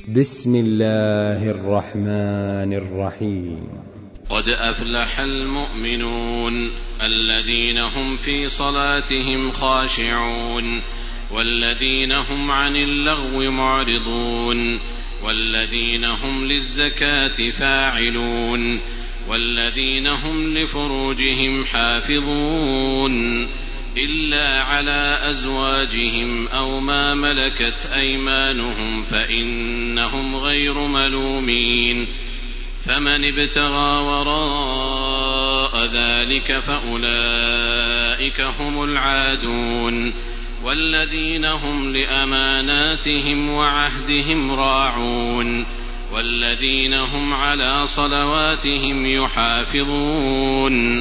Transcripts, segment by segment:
بسم الله الرحمن الرحيم. قد أفلح المؤمنون الذين هم في صلاتهم خاشعون والذين هم عن اللغو معرضون والذين هم للزكاة فاعلون والذين هم لفروجهم حافظون إلا على أزواجهم أو ما ملكت أيمانهم فإنهم غير ملومين. فمن ابتغى وراء ذلك فأولئك هم العادون والذين هم لأماناتهم وعهدهم راعون والذين هم على صلواتهم يحافظون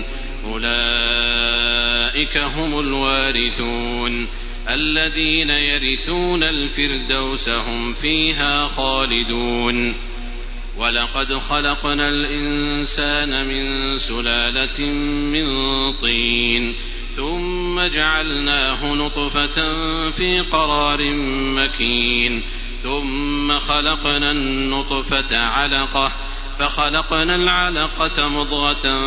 أولئك هم الوارثون الذين يرثون الفردوس هم فيها خالدون. ولقد خلقنا الإنسان من سلالة من طين ثم جعلناه نطفة في قرار مكين ثم خلقنا النطفة علقة فخلقنا العلقة مضغة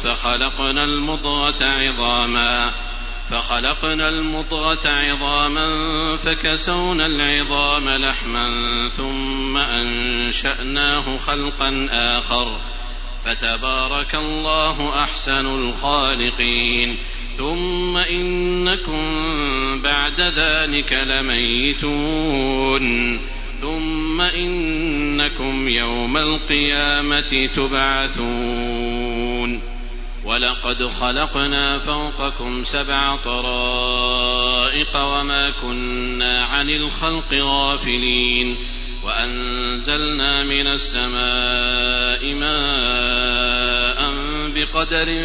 فخلقنا المضغة عظاما فكسونا العظام لحما ثم أنشأناه خلقا آخر فتبارك الله أحسن الخالقين. ثم إنكم بعد ذلك لميتون ثم إنكم يوم القيامة تبعثون. ولقد خلقنا فوقكم 7 طرائق وما كنا عن الخلق غافلين وأنزلنا من السماء ماء بقدر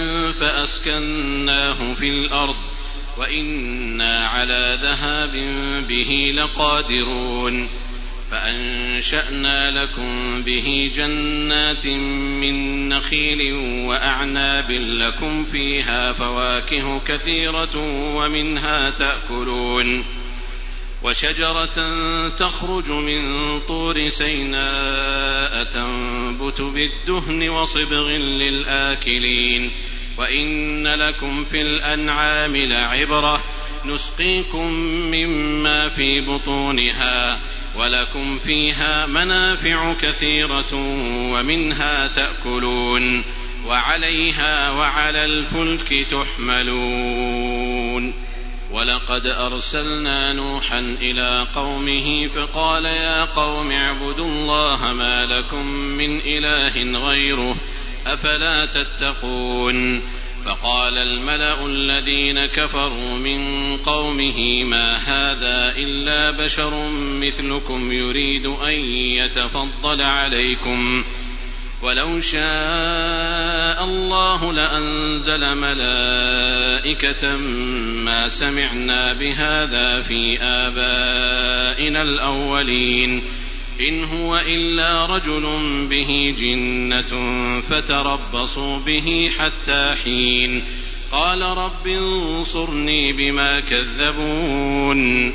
فأسكناه في الأرض وإنا على ذهاب به لقادرون. فأنشأنا لكم به جنات من نخيل وأعناب لكم فيها فواكه كثيرة ومنها تأكلون وشجرة تخرج من طور سيناء تنبت بالدهن وصبغ للآكلين. وإن لكم في الأنعام لعبرة نسقيكم مما في بطونها ولكم فيها منافع كثيرة ومنها تأكلون وعليها وعلى الفلك تحملون. ولقد أرسلنا نوحا إلى قومه فقال يا قوم اعبدوا الله ما لكم من إله غيره أفلا تتقون. فقال الملأ الذين كفروا من قومه ما هذا إلا بشر مثلكم يريد أن يتفضل عليكم ولو شاء الله لأنزل ملائكة ما سمعنا بهذا في آبائنا الأولين إن هو إلا رجل به جنة فتربصوا به حتى حين. قال رب انصرني بما كذبون.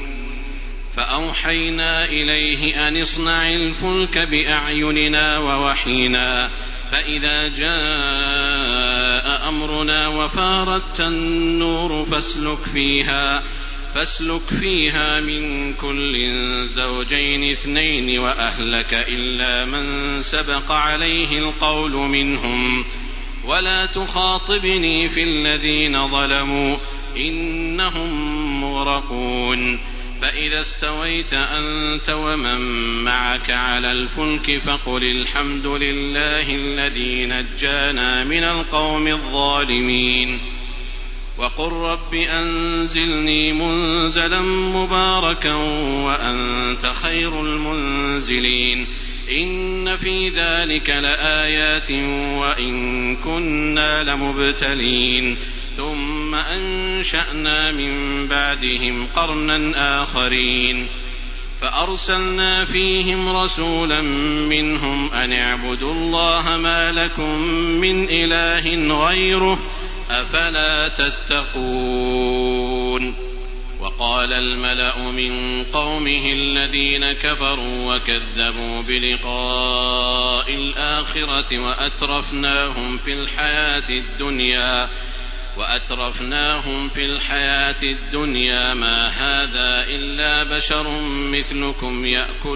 فأوحينا إليه أن اصنع الفلك بأعيننا ووحينا فإذا جاء أمرنا وفارت النور فاسلك فيها من كل زوجين 2 وأهلك إلا من سبق عليه القول منهم ولا تخاطبني في الذين ظلموا إنهم مغرقون. فإذا استويت أنت ومن معك على الفلك فقل الحمد لله الذي نجانا من القوم الظالمين وقل رب أنزلني منزلا مباركا وأنت خير المنزلين. إن في ذلك لآيات وإن كنا لمبتلين. ثم أنشأنا من بعدهم قرنا آخرين فأرسلنا فيهم رسولا منهم أن اعبدوا الله ما لكم من إله غيره أفلا تتقون. قال الملأ من قومه الذين كفروا وكذبوا بلقاء الآخرة وأترفناهم في الحياة الدنيا ما هذا إلا بشر مثلكم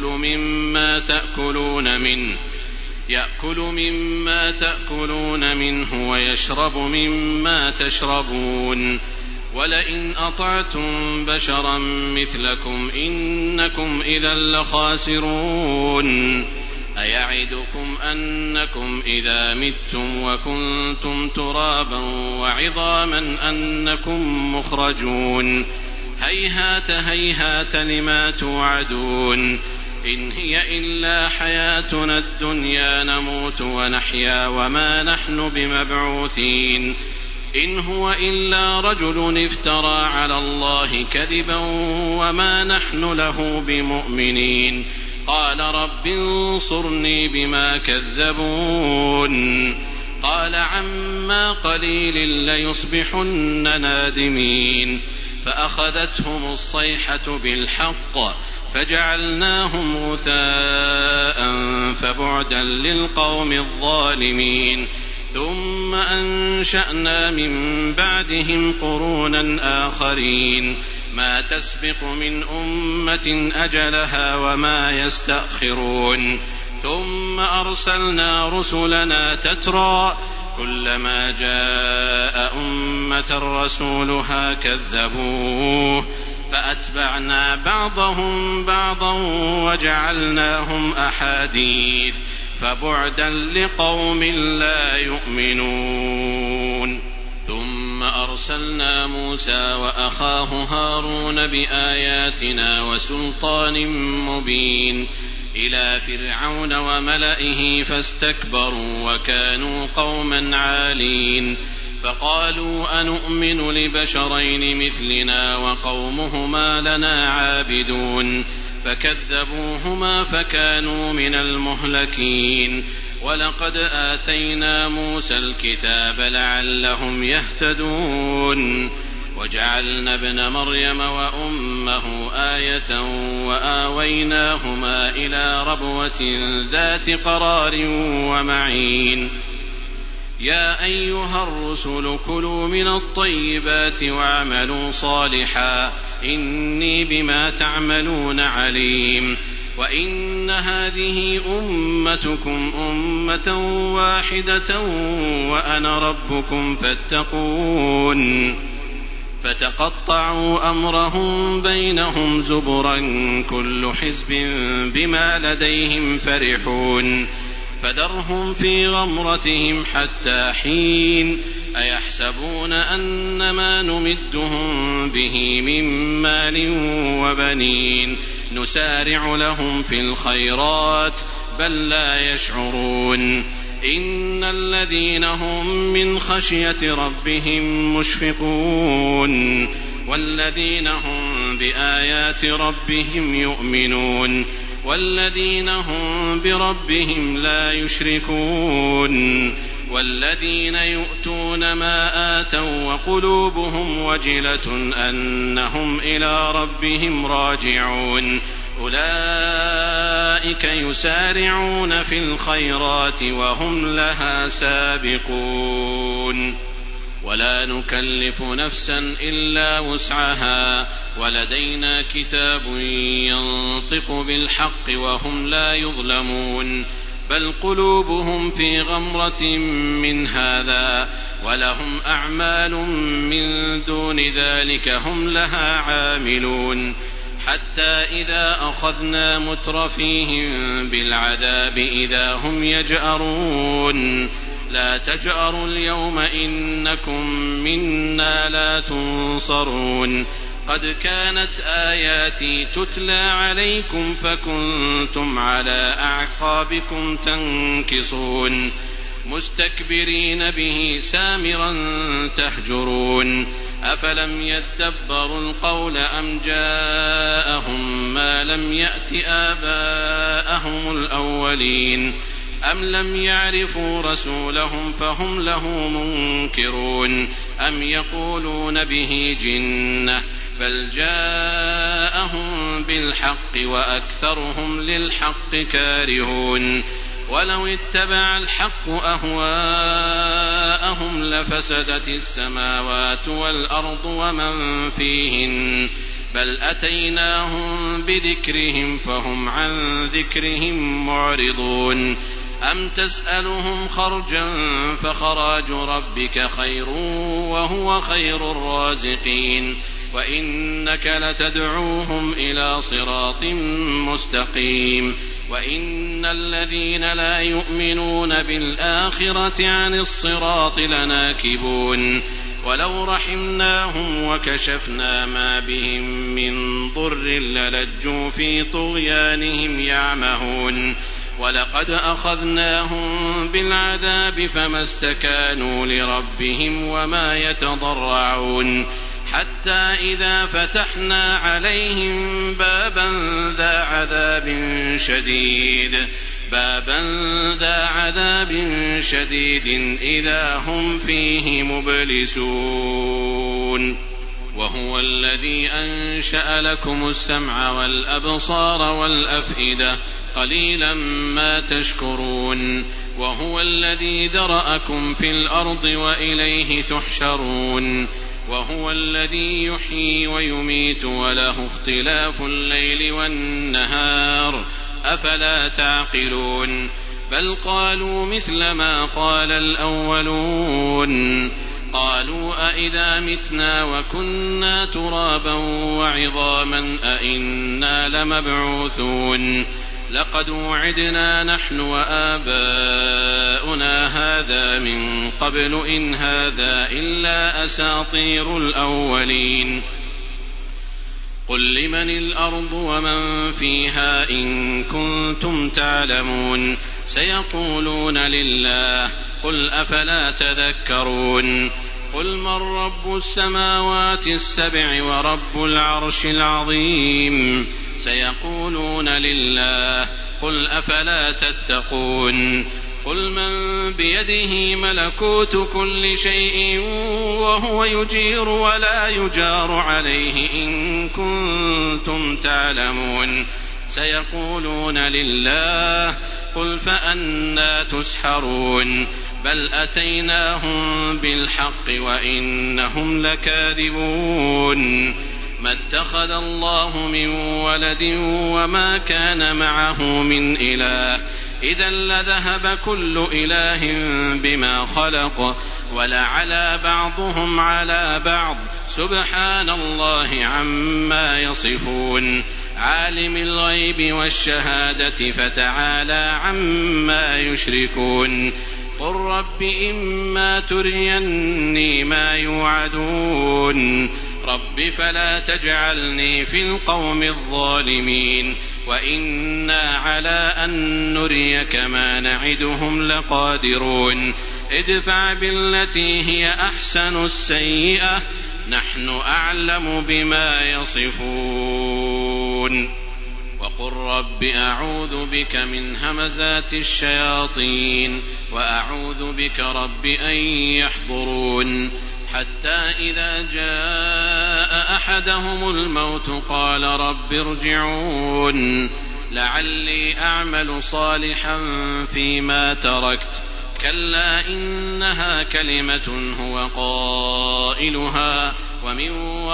يأكل مما تأكلون منه ويشرب مما تشربون ولئن أطعتم بشرا مثلكم إنكم إذا لخاسرون أيعدكم أنكم إذا متم وكنتم ترابا وعظاما أنكم مخرجون هيهات هيهات لما توعدون إن هي إلا حياتنا الدنيا نموت ونحيا وما نحن بمبعوثين إن هو إلا رجل افترى على الله كذبا وما نحن له بمؤمنين قال رب انصرني بما كذبون قال عما قليل ليصبحن نادمين فأخذتهم الصيحة بالحق فجعلناهم غثاء فبعدا للقوم الظالمين ثم أنشأنا من بعدهم قرونا آخرين ما تسبق من أمة أجلها وما يستأخرون ثم أرسلنا رسلنا تترى كلما جاء أمة رسولها كذبوه فأتبعنا بعضهم بعضا وجعلناهم أحاديث فبعدا لقوم لا يؤمنون ثم أرسلنا موسى وأخاه هارون بآياتنا وسلطان مبين إلى فرعون وملئه فاستكبروا وكانوا قوما عالين فقالوا أنؤمن لبشرين مثلنا وقومهما لنا عابدون فكذبوهما فكانوا من المهلكين ولقد آتينا موسى الكتاب لعلهم يهتدون وجعلنا ابن مريم وأمه آية وآويناهما إلى ربوة ذات قرار ومعين يا أيها الرسل كلوا من الطيبات واعملوا صالحا إني بما تعملون عليم وإن هذه أمتكم أمة واحدة وأنا ربكم فاتقون فتقطعوا أمرهم بينهم زبرا كل حزب بما لديهم فرحون فذرهم في غمرتهم حتى حين أيحسبون أن ما نمدهم به من مال وبنين نسارع لهم في الخيرات بل لا يشعرون إن الذين هم من خشية ربهم مشفقون والذين هم بآيات ربهم يؤمنون والذين هم بربهم لا يشركون والذين يؤتون ما آتوا وقلوبهم وجلة أنهم إلى ربهم راجعون أولئك يسارعون في الخيرات وهم لها سابقون ولا نكلف نفسا إلا وسعها ولدينا كتاب ينطق بالحق وهم لا يظلمون بل قلوبهم في غمرة من هذا ولهم أعمال من دون ذلك هم لها عاملون حتى إذا أخذنا مترفيهم بالعذاب إذا هم يجأرون لا تجأروا اليوم إنكم منا لا تنصرون قد كانت آياتي تتلى عليكم فكنتم على أعقابكم تنكصون مستكبرين به سامرا تهجرون أفلم يدبروا القول أم جاءهم ما لم يأت آباءهم الأولين أم لم يعرفوا رسولهم فهم له منكرون أم يقولون به جنة بل جاءهم بالحق وأكثرهم للحق كارهون ولو اتبع الحق أهواءهم لفسدت السماوات والأرض ومن فيهن بل أتيناهم بذكرهم فهم عن ذكرهم معرضون أم تسألهم خرجا فخراج ربك خير وهو خير الرازقين وإنك لتدعوهم إلى صراط مستقيم وإن الذين لا يؤمنون بالآخرة عن الصراط لناكبون ولو رحمناهم وكشفنا ما بهم من ضر للجوا في طغيانهم يعمهون ولقد أخذناهم بالعذاب فما استكانوا لربهم وما يتضرعون حتى إذا فتحنا عليهم بابا ذا عذاب شديد إذا هم فيه مبلسون وهو الذي أنشأ لكم السمع والأبصار والأفئدة قليلا ما تشكرون وهو الذي ذرأكم في الأرض وإليه تحشرون وهو الذي يحيي ويميت وله اختلاف الليل والنهار أفلا تعقلون بل قالوا مثل ما قال الأولون قالوا أئذا متنا وكنا ترابا وعظاما أئنا لمبعوثون لقد وعدنا نحن وآباؤنا هذا من قبل إن هذا إلا أساطير الأولين قل لمن الأرض ومن فيها إن كنتم تعلمون سيقولون لله قل أفلا تذكرون قل من رب السماوات السبع ورب العرش العظيم سيقولون لله قل أفلا تتقون قل من بيده ملكوت كل شيء وهو يجير ولا يجار عليه إن كنتم تعلمون سيقولون لله قل فأنى تسحرون بل أتيناهم بالحق وإنهم لكاذبون ما اتخذ الله من ولد وما كان معه من إله إذا لذهب كل إله بما خلق ولعلى بعضهم على بعض سبحان الله عما يصفون عالم الغيب والشهادة فتعالى عما يشركون قل رب إما تريني ما يوعدون رب فلا تجعلني في القوم الظالمين وإنا على أن نريك ما نعدهم لقادرون ادفع بالتي هي أحسن السيئة نحن أعلم بما يصفون وقل رب أعوذ بك من همزات الشياطين وأعوذ بك رب أن يحضرون حتى إذا جاء أحدهم الموت قال رب ارجعون لعلي أعمل صالحا فيما تركت كلا إنها كلمة هو قائلها ومن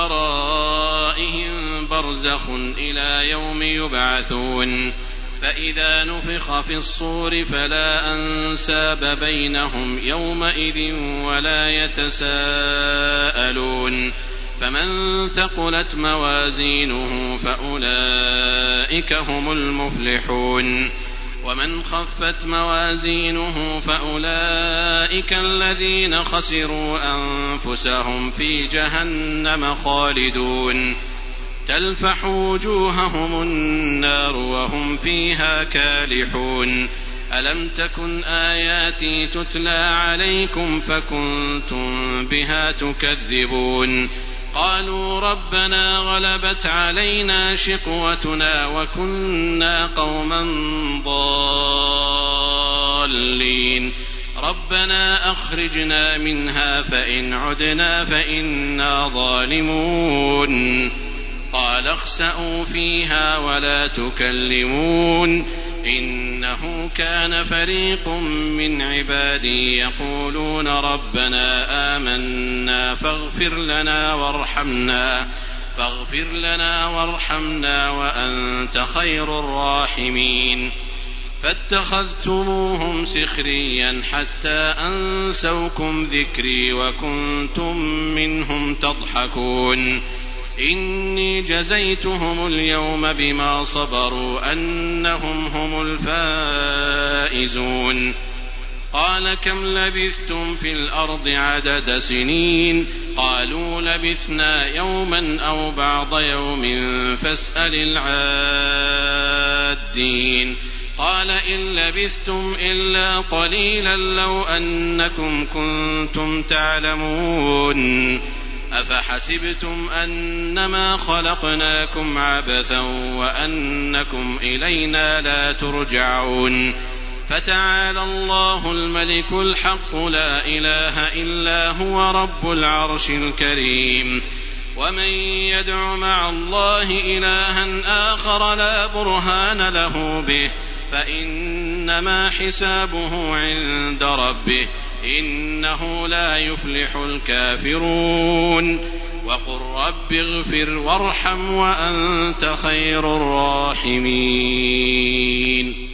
ورائهم برزخ إلى يوم يبعثون فإذا نفخ في الصور فلا أنساب بينهم يومئذ ولا يتساءلون فمن ثقلت موازينه فأولئك هم المفلحون ومن خفت موازينه فأولئك الذين خسروا أنفسهم في جهنم خالدون تلفح وجوههم النار وهم فيها كالحون ألم تكن آياتي تتلى عليكم فكنتم بها تكذبون قالوا ربنا غلبت علينا شقوتنا وكنا قوما ضالين ربنا أخرجنا منها فإن عدنا فإنا ظالمون قال اخسئوا فيها ولا تكلمون إنه كان فريق من عبادي يقولون ربنا آمنا فاغفر لنا وارحمنا وأنت خير الراحمين فاتخذتموهم سخريا حتى أنسوكم ذكري وكنتم منهم تضحكون إني جزيتهم اليوم بما صبروا أنهم هم الفائزون قال كم لبثتم في الأرض عدد سنين قالوا لبثنا يوما أو بعض يوم فاسأل العادين قال إن لبثتم إلا قليلا لو أنكم كنتم تعلمون أفحسبتم أنما خلقناكم عبثا وأنكم إلينا لا ترجعون فتعالى الله الملك الحق لا إله إلا هو رب العرش الكريم ومن يدع مع الله إلها آخر لا برهان له به فإنما حسابه عند ربه إنه لا يفلح الكافرون وقل رب اغفر وارحم وأنت خير الراحمين